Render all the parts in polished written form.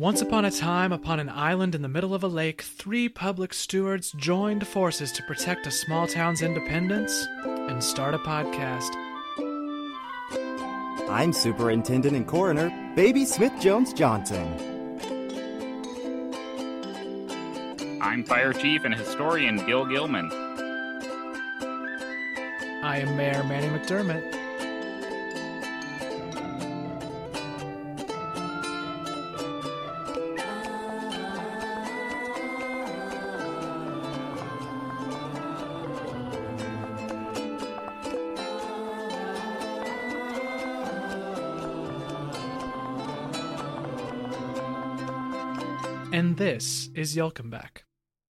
Once upon a time, upon an island in the middle of a lake, three public stewards joined forces to protect a small town's independence and start a podcast. I'm Superintendent and Coroner Baby Smith Jones Johnson. I'm Fire Chief and Historian Gil Gilman. I am Mayor Manny McDermott. And this is Y'all Come Back.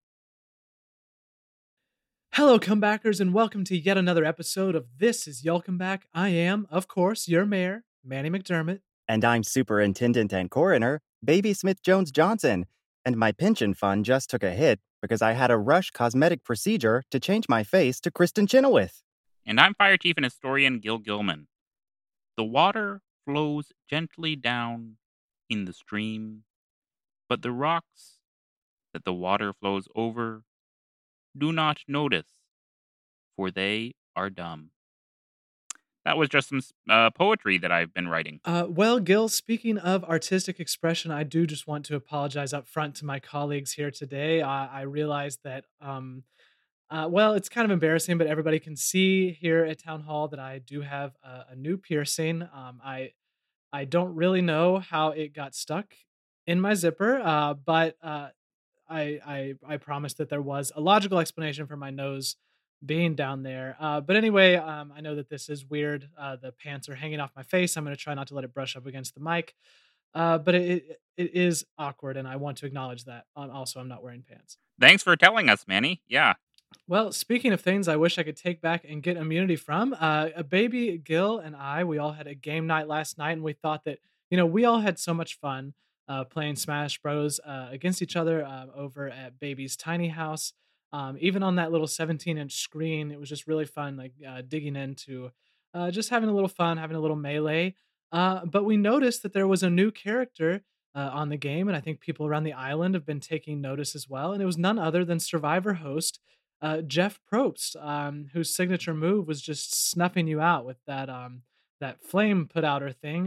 Hello, comebackers, and welcome to yet another episode of This is Y'all Come Back. I am, of course, your mayor, Manny McDermott. And I'm Superintendent and Coroner Baby Smith Jones Johnson. And my pension fund just took a hit because I had a rush cosmetic procedure to change my face to Kristen Chenoweth. And I'm Fire Chief and Historian Gil Gilman. The water flows gently down in the stream, but the rocks that the water flows over do not notice, for they are dumb. That was just some poetry that I've been writing. Well, Gil, speaking of artistic expression, I do just want to apologize up front to my colleagues here today. I realized that, well, it's kind of embarrassing, but everybody can see here at Town Hall that I do have a new piercing. I don't really know how it got stuck in my zipper, but I promised that there was a logical explanation for my nose being down there. But anyway, I know that this is weird. The pants are hanging off my face. I'm going to try not to let it brush up against the mic. But it is awkward, and I want to acknowledge that. Also, I'm not wearing pants. Thanks for telling us, Manny. Yeah. Well, speaking of things I wish I could take back and get immunity from, a baby Gil and we all had a game night last night, and we thought that, we all had so much fun playing Smash Bros. Against each other over at Baby's tiny house. Even on that little 17-inch screen, it was just really fun, like digging into just having a little fun, having a little melee. But we noticed that there was a new character on the game, and I think people around the island have been taking notice as well. And it was none other than Survivor host Jeff Probst, whose signature move was just snuffing you out with that flame put outer thing.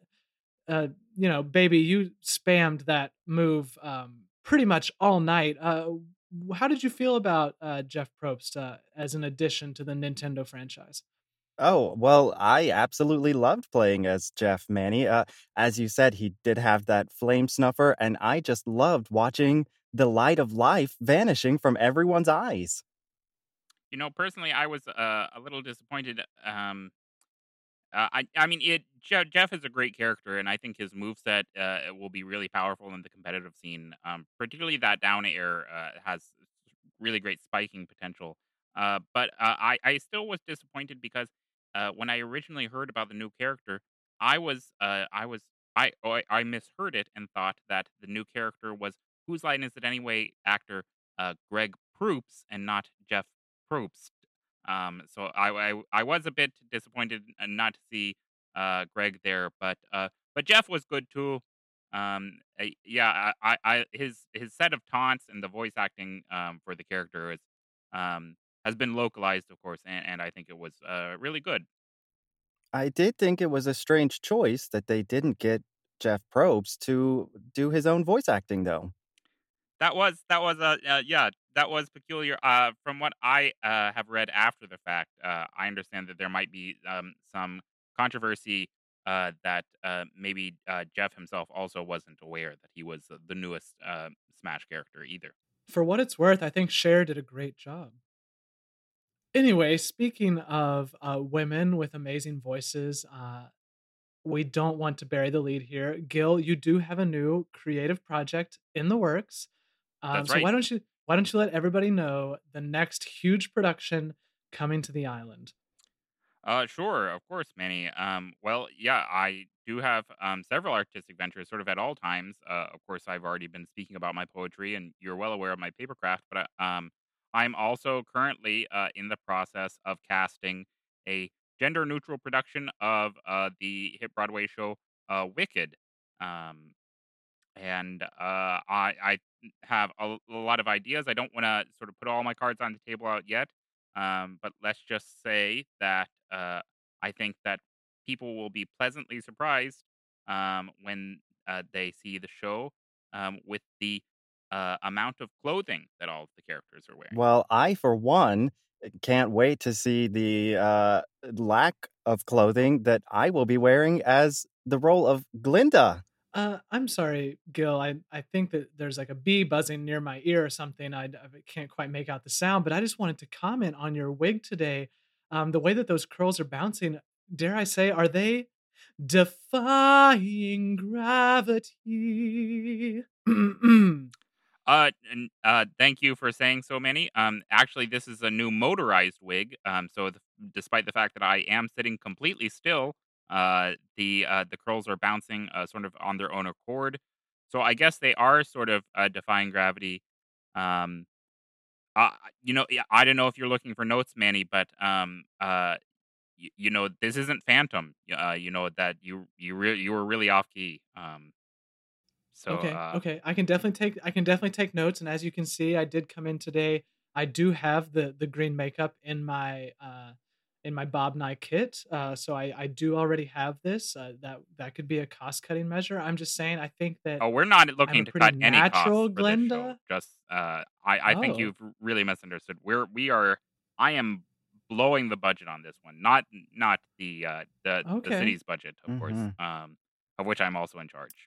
Baby, you spammed that move pretty much all night. How did you feel about Jeff Probst as an addition to the Nintendo franchise? Oh, well, I absolutely loved playing as Jeff, Manny. As you said, he did have that flame snuffer, and I just loved watching the light of life vanishing from everyone's eyes. Personally, I was a little disappointed. I mean, Jeff is a great character, and I think his moveset will be really powerful in the competitive scene. Particularly that down air has really great spiking potential. But I still was disappointed because when I originally heard about the new character, I misheard it and thought that the new character was Whose Line Is It Anyway actor Greg Proops and not Jeff Probst. So I was a bit disappointed not to see Greg there, but Jeff was good too. Yeah, his set of taunts and the voice acting for the character is has been localized, of course, and I think it was really good. I did think it was a strange choice that they didn't get Jeff Probst to do his own voice acting, though. That was peculiar. From what I have read after the fact, I understand that there might be some controversy that maybe Jeff himself also wasn't aware that he was the newest Smash character either. For what it's worth, I think Cher did a great job. Anyway, speaking of women with amazing voices, we don't want to bury the lead here. Gil, you do have a new creative project in the works. That's So right. why don't you let everybody know the next huge production coming to the island? Sure, of course, Manny. Well, yeah, I do have several artistic ventures sort of at all times. Of course, I've already been speaking about my poetry, and you're well aware of my papercraft, but I'm also currently in the process of casting a gender neutral production of the hit Broadway show Wicked. Um, and I have a lot of ideas. I don't want to sort of put all my cards on the table out yet, but let's just say that I think that people will be pleasantly surprised when they see the show with the amount of clothing that all of the characters are wearing. Well, I, for one, can't wait to see the lack of clothing that I will be wearing as the role of Glinda. I'm sorry, Gil. I think that there's like a bee buzzing near my ear or something. I can't quite make out the sound, but I just wanted to comment on your wig today. The way that those curls are bouncing, dare I say, are they defying gravity? Thank you for saying so many. Actually, this is a new motorized wig. Despite the fact that I am sitting completely still, the curls are bouncing sort of on their own accord. So I guess they are sort of defying gravity. Um, yeah, I don't know if you're looking for notes, Manny, but this isn't Phantom. That you were really off key. So Okay, okay. I can definitely take notes, and as you can see, I did come in today. I do have the green makeup in my Bob Nye kit. So I do already have this. That could be a cost cutting measure. I'm just saying I think that Oh, we're not I'm a looking to pretty cut any natural costs for this show. Glenda. Just, I think Oh, you've really misunderstood. We are I am blowing the budget on this one, not the okay. city's budget, of course, Mhm. of which I'm also in charge.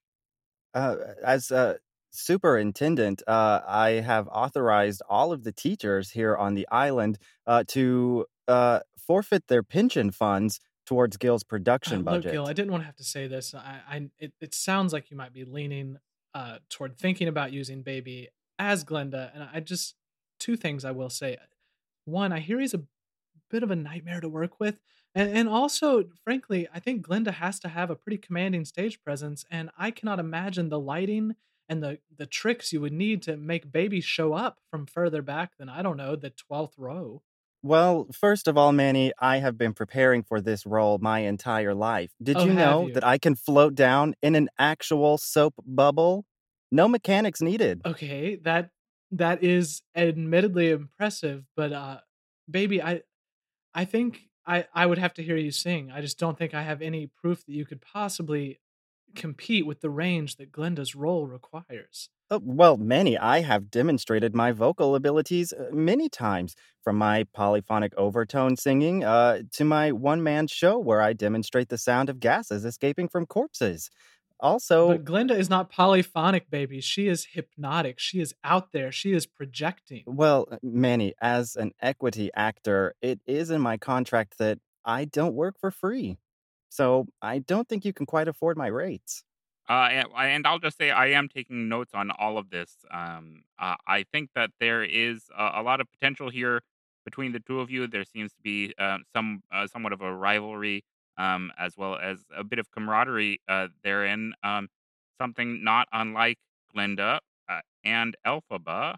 As a superintendent, I have authorized all of the teachers here on the island to forfeit their pension funds towards Gil's production Look, Gil, budget. I didn't want to have to say this. It sounds like you might be leaning toward thinking about using Baby as Glenda, and I just two things I will say. One, I hear he's a bit of a nightmare to work with, and also, frankly, I think Glenda has to have a pretty commanding stage presence, and I cannot imagine the lighting and the tricks you would need to make Baby show up from further back than I don't know the 12th row. Well, first of all, Manny, I have been preparing for this role my entire life. Did Oh, you have know you? that I can float down in an actual soap bubble? No mechanics needed. Okay, that is admittedly impressive, but Baby, I think I would have to hear you sing. I just don't think I have any proof that you could possibly compete with the range that Glenda's role requires. Well, Manny, I have demonstrated my vocal abilities many times, from my polyphonic overtone singing to my one man show where I demonstrate the sound of gases escaping from corpses. Also, But Glenda is not polyphonic, baby. She is hypnotic. She is out there. She is projecting. well, Manny, as an equity actor, it is in my contract that I don't work for free. So I don't think you can quite afford my rates. And I'll just say I am taking notes on all of this. I think that there is a lot of potential here between the two of you. There seems to be somewhat of a rivalry, as well as a bit of camaraderie therein. Something not unlike Glinda and Elphaba.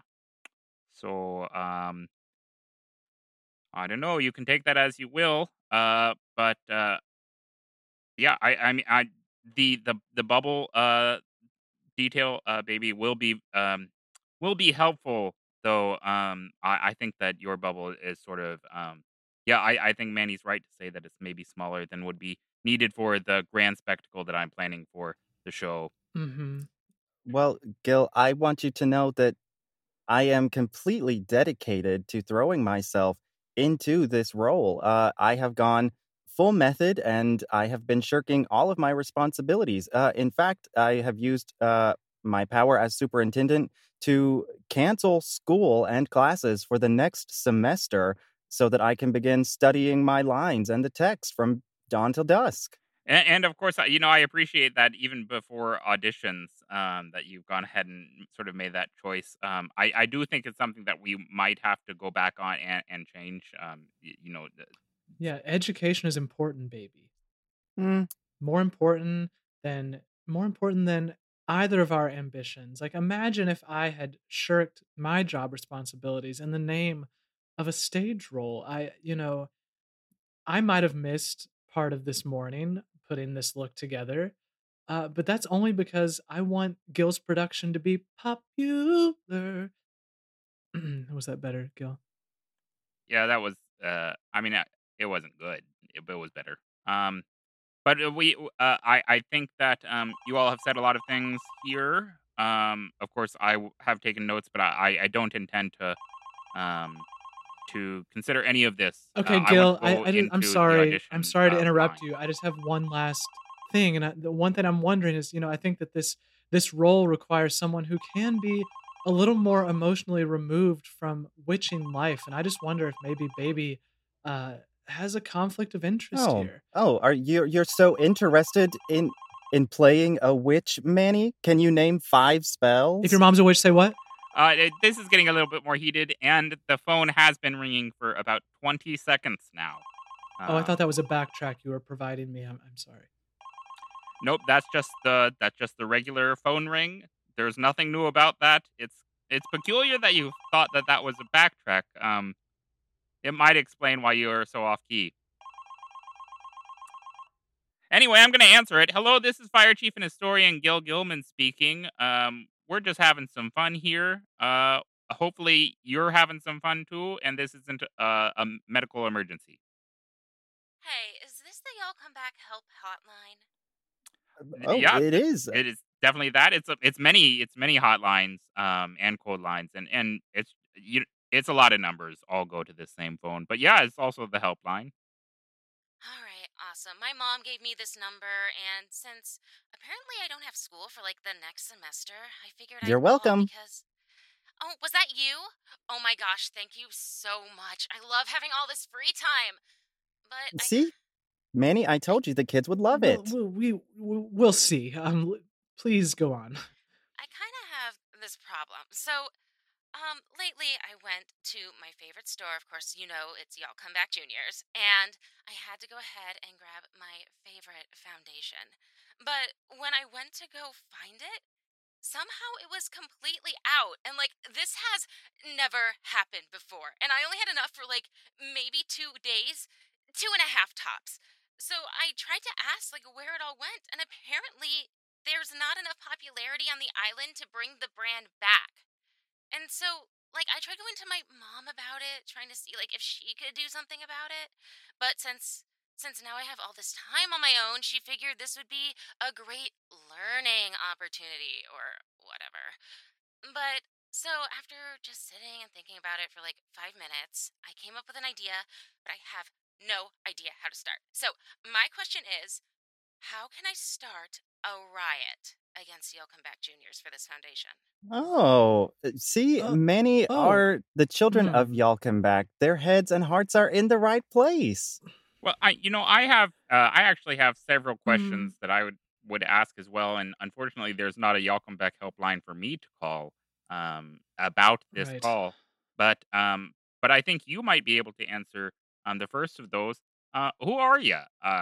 So I don't know. You can take that as you will. But yeah, I mean, the bubble detail, baby, will be helpful, though. I think that your bubble is sort of, yeah. I think Manny's right to say that it's maybe smaller than would be needed for the grand spectacle that I'm planning for the show. Mhm. Well, Gil, I want you to know that I am completely dedicated to throwing myself into this role. I have gone full method and I have been shirking all of my responsibilities. In fact, I have used my power as superintendent to cancel school and classes for the next semester so that I can begin studying my lines and the text from dawn till dusk. And of course, I appreciate that even before auditions, that you've gone ahead and sort of made that choice. I do think it's something that we might have to go back on and change. Yeah, education is important, baby. Hmm. More important more important than either of our ambitions. Like imagine if I had shirked my job responsibilities in the name of a stage role. I might have missed part of this morning putting this look together. But that's only because I want Gil's production to be popular. Was that better, Gil? Yeah, that was. I mean, it wasn't good, but it was better. Um, but I think that you all have said a lot of things here. Of course, have taken notes, but I don't intend um consider any of this. Okay, I want to Gil, go I'm into the sorry. I'm audition sorry to interrupt blind. you. I just have one last thing, and the one thing I'm wondering is, I think that this role requires someone who can be a little more emotionally removed from witching life, and I just wonder if maybe Baby uh, has a conflict of interest Oh, here. oh, are you're so interested in playing a witch, Manny? Can you name 5 If your spells? mom's a witch, say what? This is getting a little bit more heated, and the phone has been ringing for about 20 seconds now. Oh, I thought Um, that was a backtrack you were providing me. I'm sorry. Nope, that's just the regular phone ring. There's nothing new about that. It's peculiar that you thought that that was a backtrack. It might explain why you are so off key. Anyway, I'm going to answer it. Hello, this is Fire Chief and Historian Gil Gilman speaking. We're just having some fun here. Hopefully you're having some fun too, and this isn't a medical emergency. Hey, is this the Y'all Come Back Help hotline? Oh, Yeah, it is. it is definitely that. It's many hotlines and code lines, and it's a lot of numbers all go to this same phone. But yeah, it's also the helpline. All right, awesome. My mom gave me this number, and since apparently I don't have school for like the next semester, I figured You're I'd call welcome. because. Oh, was that you? Oh my gosh, thank you so much. I love having all this free time. But See? Manny, I I, told you the kids would love We'll it. we'll we'll see. Please go on. I kind of have this problem. Lately I went to my favorite store. Of course, you know it's Y'all Come Back Juniors, and I had to go ahead and grab my favorite foundation. But when I went to go find it, somehow it was completely out. And like, this has never happened before. And I only had enough for like maybe 2 days, two and a half tops. So I tried to ask like where it all went, and apparently there's not enough popularity on the island to bring the brand back. And so, like, I tried going to my mom about it, trying to see like if she could do something about it. But since now I have all this time on my own, she figured this would be a great learning opportunity or whatever. But so after just sitting and thinking about it for like 5 minutes, I came up with an idea, but I have no idea how to start. So my question is, how can I start a riot against the Come Back Juniors for this foundation? Oh, see, Uh, many oh. are the children of Hmm. Y'all Come Back. Their heads and hearts are in the right place. Well, I actually have several Hmm. questions that I would ask as well, and unfortunately, there's not a Yalcom helpline for me to call about this Right. call. But I think you might be able to answer the first of those. Who are you?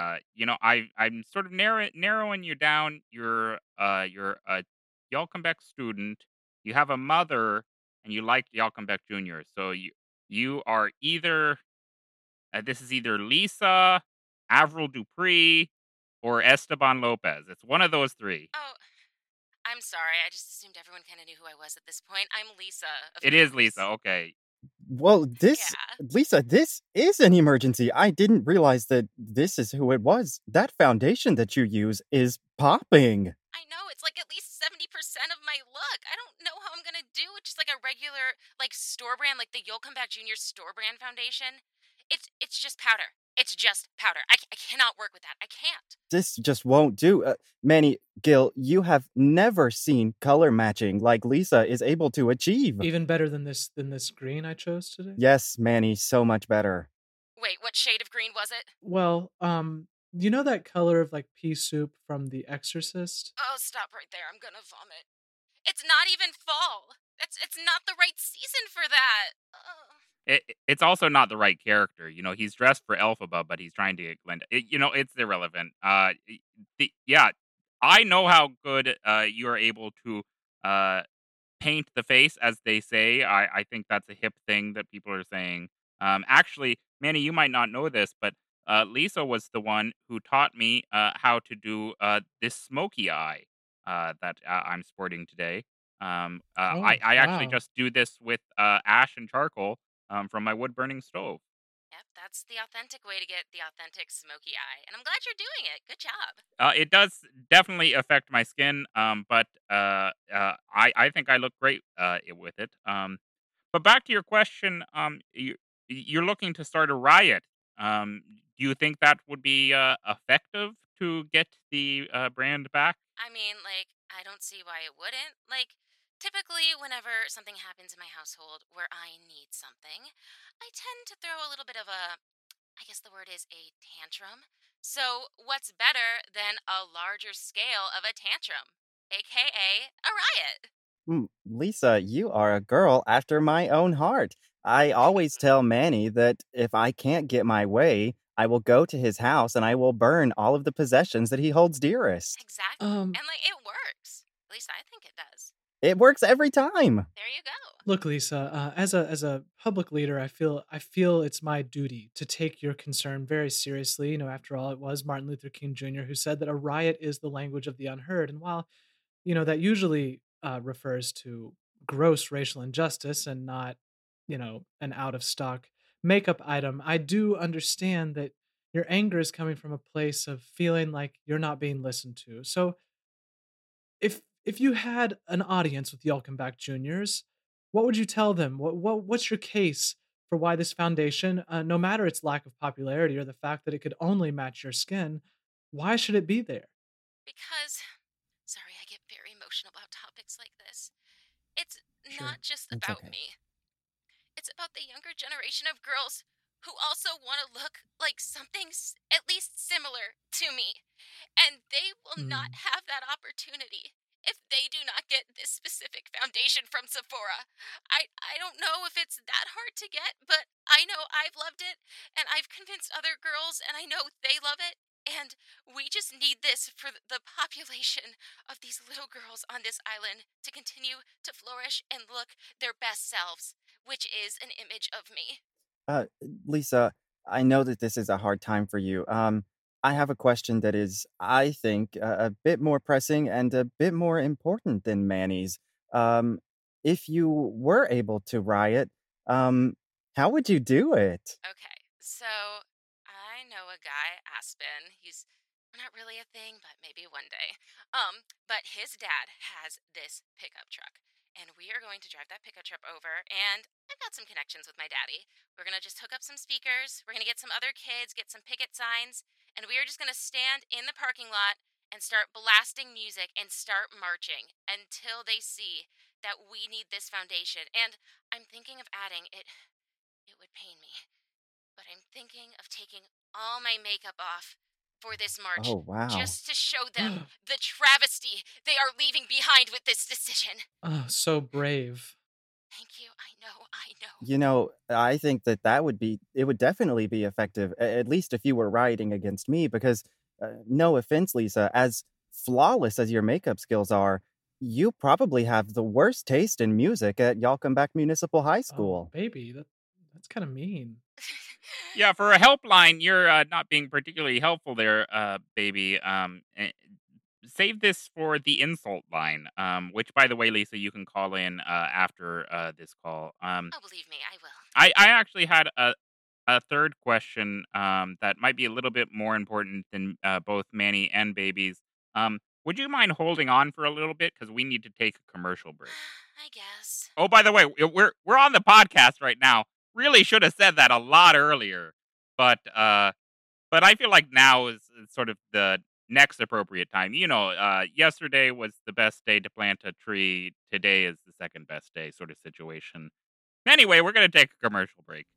I'm sort of narrowing you down. You're a Yalcom student. You have a mother, and you like Yalcom Jr. So you are either this is either Lisa, Avril Dupree, or Esteban Lopez. It's one of those three. Oh, I'm sorry. I just assumed everyone kind of knew who I was at this point. I'm Lisa, of It is Lisa. course. Okay. Well, Yeah. Lisa, this is an emergency. I didn't realize that this is who it was. That foundation that you use is popping. I know it's like at least 70% of my look. I don't know how I'm going to do with just like a regular like store brand like the You'll Come Back Junior store brand foundation. It's just powder. It's just powder. I cannot work with that. I can't. This just won't do. Manny, Gil, you have never seen color matching like Lisa is able to achieve. Even better than this green I chose today. Yes, Manny, so much better. Wait, what shade of green was it? Well, you know that color of like pea soup from The Exorcist? Oh, stop right there. I'm going to vomit. It's not even fall. It's not the right season for that. Ugh. It's also not the right character. He's dressed for Elphaba, but he's trying to get Glinda. It's irrelevant. Yeah, I know how good you are able to uh, paint the face, as they say. I think that's a hip thing that people are saying. Actually, Manny, you might not know this, but Lisa was the one who taught me how to do this smoky eye that I'm sporting today. Oh, I actually wow. just do this with ash and charcoal from my wood burning stove. Yep, that's the authentic way to get the authentic smoky eye. And I'm glad you're doing it. Good job. It does definitely affect my skin, but I think I look great with it. But back to your question, you're looking to start a riot. Do you think that would be effective to get the brand back? I mean, like, I don't see why it wouldn't. Like, typically, whenever something happens in my household where I need something, I tend to throw a little bit of a, I guess the word is a tantrum. So, what's better than a larger scale of a tantrum, aka a riot? Lisa, you are a girl after my own heart. I always tell Manny that if I can't get my way, I will go to his house and I will burn all of the possessions that he holds dearest. Exactly. Um, And, like, it works. At least I think it does. It works every time. There you go. Look, Lisa, as a public leader, I feel it's my duty to take your concern very seriously. After all, it was Martin Luther King Jr. who said that a riot is the language of the unheard. And while that usually refers to gross racial injustice and not an out of stock makeup item, I do understand that your anger is coming from a place of feeling like you're not being listened to. So if you had an audience with Yelkenbach Juniors, what would you tell them? What's your case for why this foundation, no matter its lack of popularity or the fact that it could only match your skin, why should it be there? Because, sorry, I get very emotional about topics like this. It's Sure, not just it's about okay. me. It's about the younger generation of girls who also want to look like something at least similar to me. And they will not Mm. have that opportunity if they do not get this specific foundation from Sephora. I don't know if it's that hard to get, but I know I've loved it and I've convinced other girls and I know they love it. And we just need this for the population of these little girls on this island to continue to flourish and look their best selves, which is an image of me. Uh, Lisa, I know that this is a hard time for you. I have a question that is, I think, a bit more pressing and a bit more important than Manny's. Um, if you were able to riot, um, how would you do it? Okay, so I know a guy, Aspen. He's not really a thing, but maybe one day. But his dad has this pickup truck. And we are going to drive that pickup truck over. And I've got some connections with my daddy. We're going to just hook up some speakers. We're going to get some other kids, get some picket signs. And we are just going to stand in the parking lot and start blasting music and start marching until they see that we need this foundation. And I'm thinking of adding it. It would pain me, but I'm thinking of taking all my makeup off for this Oh, march wow. just to show them the travesty they are leaving behind with this decision. Oh, so brave. Thank you. I know. I know. I think that it would definitely be effective, at least if you were rioting against me, because no offense, Lisa, as flawless as your makeup skills are, you probably have the worst taste in music at Yalkambach Municipal High Oh, School. baby, that's kind of mean. Yeah, for a helpline, you're not being particularly helpful there, baby. Save this for the insult line, which, by the way, Lisa, you can call in after this call. Oh, believe me, I will. I actually had a third question that might be a little bit more important than both Manny and babies. Would you mind holding on for a little bit because we need to take a commercial break? I guess. Oh, by the way, we're on the podcast right now. Really should have said that a lot earlier, but I feel like now is sort of the next appropriate time. Yesterday was the best day to plant a tree. Today is the second best day, sort of situation. Anyway, we're gonna take a commercial break.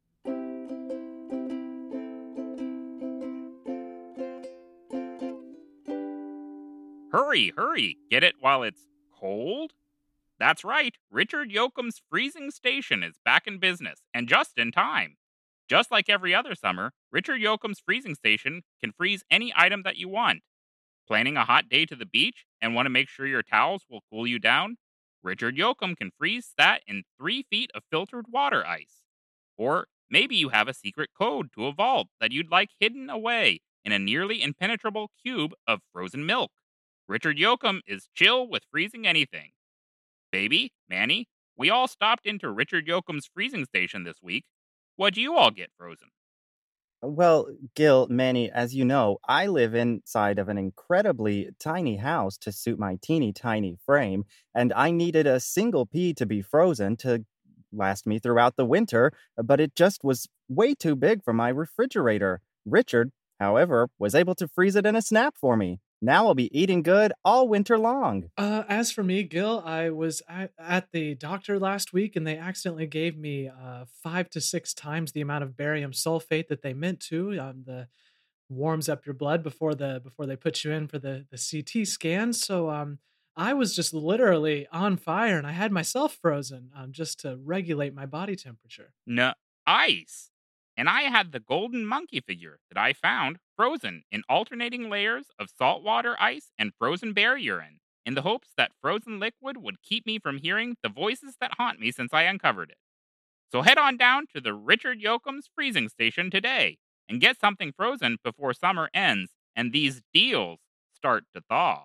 Hurry, hurry! Get it while it's cold. That's right, Richard Yoakum's freezing station is back in business, and just in time. Just like every other summer, Richard Yoakum's freezing station can freeze any item that you want. Planning a hot day to the beach and want to make sure your towels will cool you down? Richard Yoakum can freeze that in 3 feet of filtered water ice. Or Maybe you have a secret code to a vault that you'd like hidden away in a nearly impenetrable cube of frozen milk. Richard Yoakum is chill with freezing anything. Baby, Manny, we all stopped into Richard Yoakum's freezing station this week. What'd you all get frozen? Well, Gil, Manny, as you know, I live inside of an incredibly tiny house to suit my teeny tiny frame, and I needed a single pea to be frozen to last me throughout the winter, but it just was way too big for my refrigerator. Richard, however, was able to freeze it in a snap for me. Now I'll be eating good all winter long. As for me, Gil, I was at the doctor last week and they accidentally gave me 5 to 6 times the amount of barium sulfate that they meant to. The warms up your blood before they put you in for the CT scan. So I was just literally on fire and I had myself frozen just to regulate my body temperature. No, ice. And I had the golden monkey figure that I found frozen in alternating layers of saltwater ice and frozen bear urine, in the hopes that frozen liquid would keep me from hearing the voices that haunt me since I uncovered it. So head on down to the Richard Yoakum's freezing station today and get something frozen before summer ends and these deals start to thaw.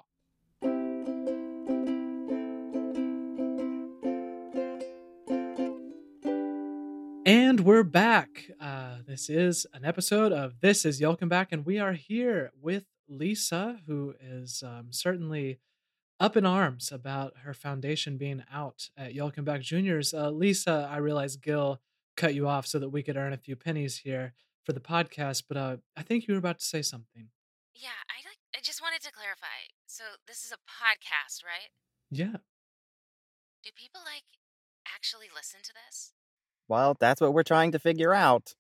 And we're back. This is an episode of This Is Yelcome Back, and we are here with Lisa, who is certainly up in arms about her foundation being out at Yelcome Back Juniors. Lisa, I realize Gil cut you off so that we could earn a few pennies here for the podcast, but I think you were about to say something. Yeah, I just wanted to clarify. So this is a podcast, right? Yeah. Do people actually listen to this? Well, that's what we're trying to figure out.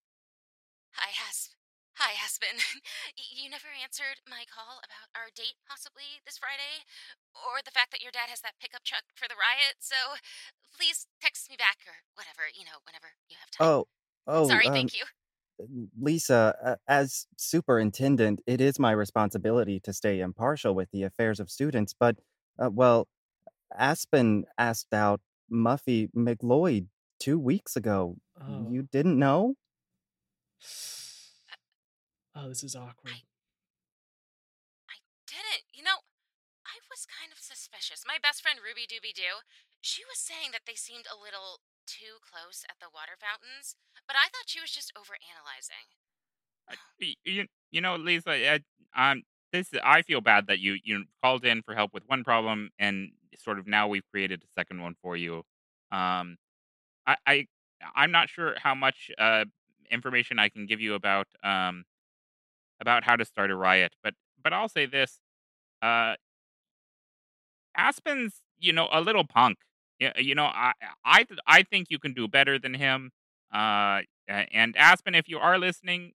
Hi, Aspen. You never answered my call about our date possibly this Friday, or the fact that your dad has that pickup truck for the riot. So please text me back or whatever, whenever you have time. Oh, oh, Sorry, thank you. Lisa, as superintendent, it is my responsibility to stay impartial with the affairs of students, but, well, Aspen asked out Muffy McLeod 2 weeks ago. Oh. You didn't know? Oh, this is awkward. I didn't. I was kind of suspicious. My best friend Ruby Dooby Doo, she was saying that they seemed a little too close at the water fountains, but I thought she was just overanalyzing. Lisa, I feel bad that you called in for help with one problem, and sort of now we've created a second one for you. Um, I, I I'm not sure how much information I can give you about how to start a riot, but I'll say this: uh, Aspen's a little punk. Yeah, I think you can do better than him. And Aspen, if you are listening,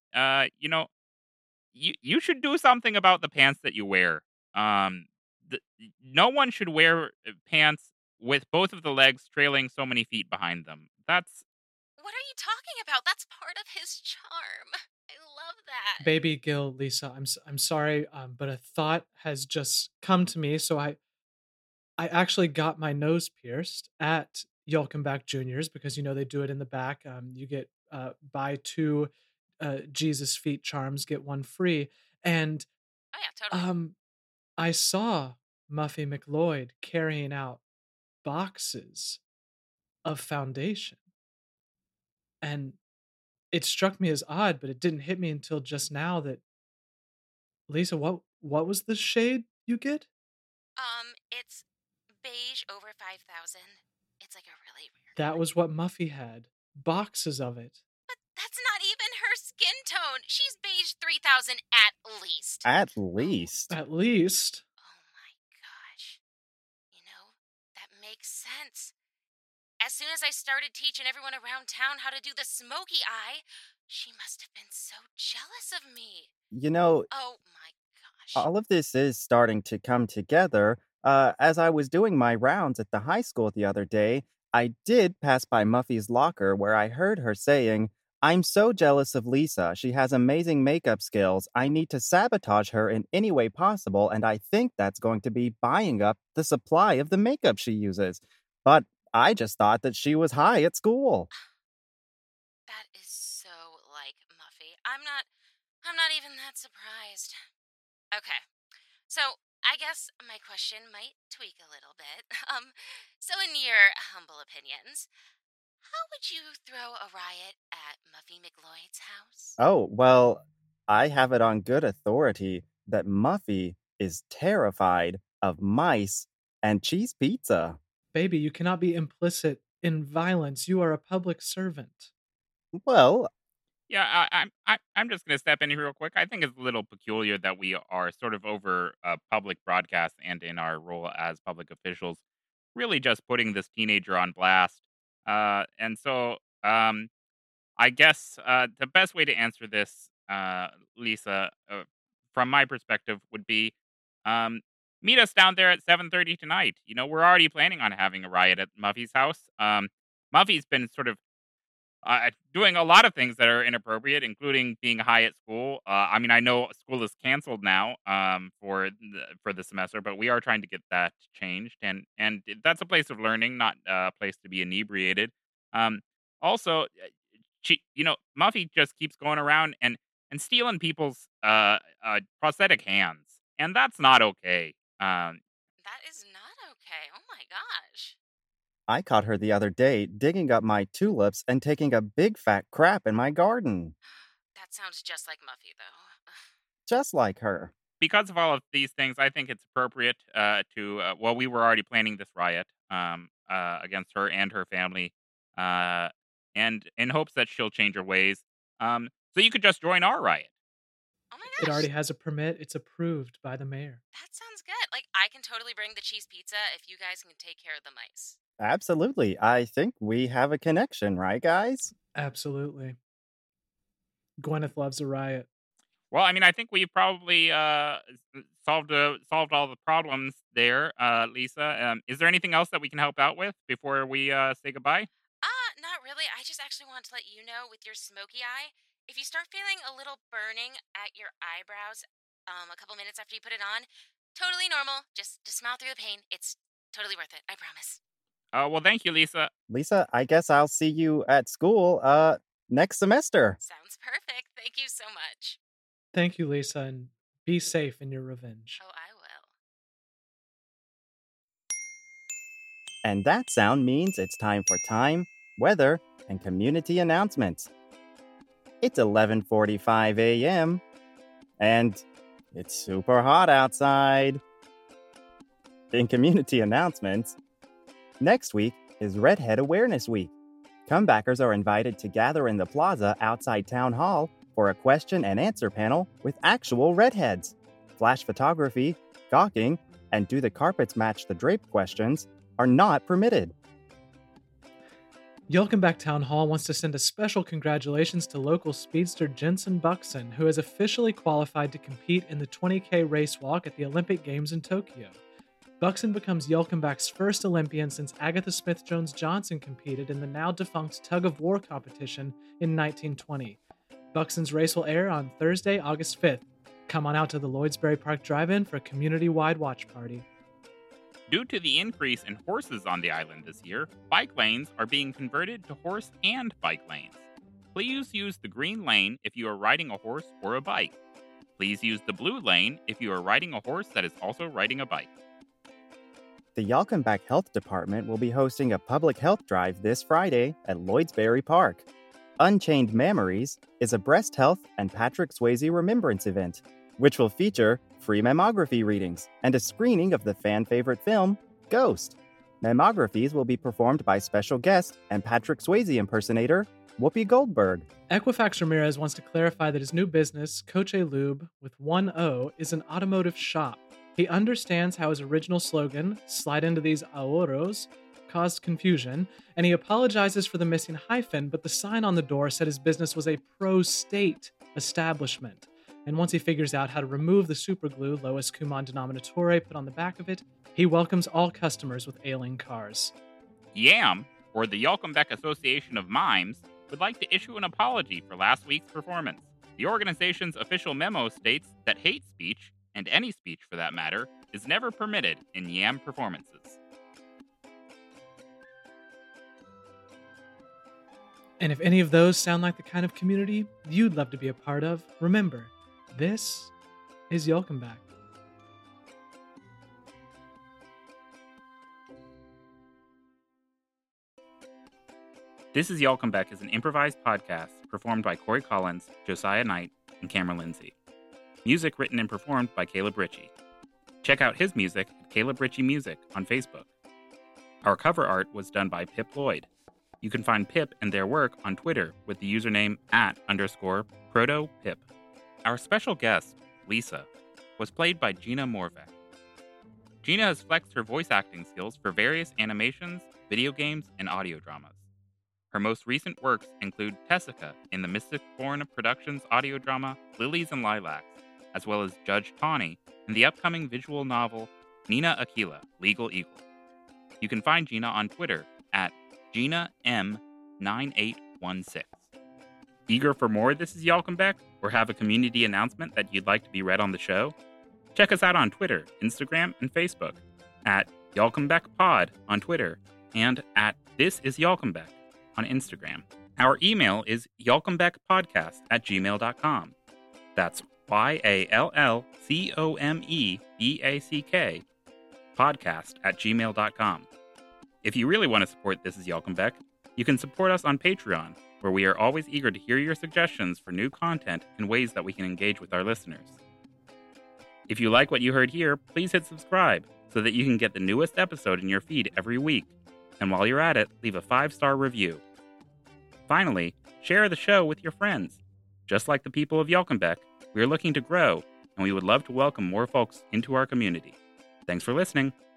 you should do something about the pants that you wear. Um, no one should wear pants with both of the legs trailing so many feet behind them. That's What are you talking about? That's part of his charm. I love that. Baby Gil, Lisa, I'm sorry, but a thought has just come to me. So I actually got my nose pierced at Yolcom Back Juniors because they do it in the back. You get buy two Jesus feet charms, get one free. And Oh yeah, totally. I saw Muffy McLeod carrying out boxes of foundation. And it struck me as odd, but it didn't hit me until just now that Lisa, what was the shade you get? It's beige over 5,000. It's like a really rare That color. was what Muffy had. Boxes of it. But that's not even her skin tone. She's beige 3,000 at least. At least. At least. Oh my gosh. That makes sense. As soon as I started teaching everyone around town how to do the smoky eye, she must have been so jealous of me. You know, Oh my gosh. all of this is starting to come together. As I was doing my rounds at the high school the other day, I did pass by Muffy's locker where I heard her saying, "I'm so jealous of Lisa. She has amazing makeup skills. I need to sabotage her in any way possible, and I think that's going to be buying up the supply of the makeup she uses." But I just thought that she was high at school. That is not even that surprised. Okay, so I guess my question might tweak a little bit. So in your humble opinions, how would you throw a riot at Muffy McLeod's house? Oh, well, I have it on good authority that Muffy is terrified of mice and cheese pizza. Baby, you cannot be implicit in violence. You are a public servant. Well, Yeah, I'm just gonna step in here real quick. I think it's a little peculiar that we are sort of over public broadcast and in our role as public officials, really just putting this teenager on blast. And so I guess the best way to answer this, Lisa, from my perspective, would be um, meet us down there at 7:30 tonight. You know, we're already planning on having a riot at Muffy's house. Muffy's been sort of doing a lot of things that are inappropriate, including being high at school. I mean, I know school is canceled now for the semester, but we are trying to get that changed, and that's a place of learning, not a place to be inebriated. Um, also, Muffy just keeps going around and stealing people's prosthetic hands, and that's not okay. That is not okay. Oh my gosh. I caught her the other day digging up my tulips and taking a big fat crap in my garden. That sounds just like Muffy, though. Just like her. Because of all of these things, I think it's appropriate well, we were already planning this riot against her and her family, uh, and in hopes that she'll change her ways. So you could just join our riot. Oh my It gosh. already has a permit. It's approved by the mayor. That sounds good. Like, I can totally bring the cheese pizza if you guys can take care of the mice. Absolutely. I think we have a connection, right, guys? Absolutely. Gwyneth loves a riot. Well, I mean, I think we've probably solved all the problems there, Lisa. Is there anything else that we can help out with before we say goodbye? Not really. I just actually want to let you know with your smoky eye, if you start feeling a little burning at your eyebrows, a couple minutes after you put it on, totally normal. Just smile through the pain. It's totally worth it. I promise. Well, thank you, Lisa. Lisa, I guess I'll see you at school next semester. Sounds perfect. Thank you so much. Thank you, Lisa, and be safe in your revenge. Oh, I will. And that sound means it's time for time, weather, and community announcements. It's 11:45 a.m. and it's super hot outside. In community announcements, next week is Redhead Awareness Week. Comebackers are invited to gather in the plaza outside Town Hall for a question and answer panel with actual redheads. Flash photography, gawking, and do the carpets match the drape questions are not permitted. Yelcome Town Hall wants to send a special congratulations to local speedster Jensen Buxton, who has officially qualified to compete in the 20K race walk at the Olympic Games in Tokyo. Buxton becomes Yelcome first Olympian since Agatha Smith Jones Johnson competed in the now defunct tug of war competition in 1920. Buxton's race will air on Thursday, August 5th. Come on out to the Lloydsbury Park Drive-In for a community-wide watch party. Due to the increase in horses on the island this year, bike lanes are being converted to horse and bike lanes. Please use the green lane if you are riding a horse or a bike. Please use the blue lane if you are riding a horse that is also riding a bike. The Yalkenbach Health Department will be hosting a public health drive this Friday at Lloydsbury Park. Unchained Memories is a breast health and Patrick Swayze remembrance event, which will feature free mammography readings and a screening of the fan-favorite film, Ghost. Mammographies will be performed by special guest and Patrick Swayze impersonator, Whoopi Goldberg. Equifax Ramirez wants to clarify that his new business, Coche Lube, with one O, is an automotive shop. He understands how his original slogan, slide into these ahorros, caused confusion, and he apologizes for the missing hyphen, but the sign on the door said his business was a pro-state establishment. And once he figures out how to remove the superglue lowest common denominator put on the back of it, he welcomes all customers with ailing cars. YAM, or the Yalkenbeck Association of Mimes, would like to issue an apology for last week's performance. The organization's official memo states that hate speech, and any speech for that matter, is never permitted in YAM performances. And if any of those sound like the kind of community you'd love to be a part of, remember, This is Yolkenback. This is Yolkenback is an improvised podcast performed by Corey Collins, Josiah Knight, and Cameron Lindsay. Music written and performed by Caleb Ritchie. Check out his music at Caleb Ritchie Music on Facebook. Our cover art was done by Pip Lloyd. You can find Pip and their work on Twitter with the username @_ProtoPip. Our special guest, Lisa, was played by Gina Morvac. Gina has flexed her voice acting skills for various animations, video games, and audio dramas. Her most recent works include Tessica in the Mystic Born Productions audio drama Lilies and Lilacs, as well as Judge Tawny in the upcoming visual novel Nina Aquila, Legal Eagle. You can find Gina on Twitter at GinaM9816. Eager for more This is Yolkenback, or have a community announcement that you'd like to be read on the show? Check us out on Twitter, Instagram, and Facebook at YolkenbackPod on Twitter and at This is Yolkenback on Instagram. Our email is yolkenbackpodcast@gmail.com. That's YALLCOMEBACK podcast@gmail.com. If you really want to support This is Yolkenback, you can support us on Patreon, where we are always eager to hear your suggestions for new content and ways that we can engage with our listeners. If you like what you heard here, please hit subscribe so that you can get the newest episode in your feed every week. And while you're at it, leave a 5-star review. Finally, share the show with your friends. Just like the people of Yolkenback, we are looking to grow, and we would love to welcome more folks into our community. Thanks for listening.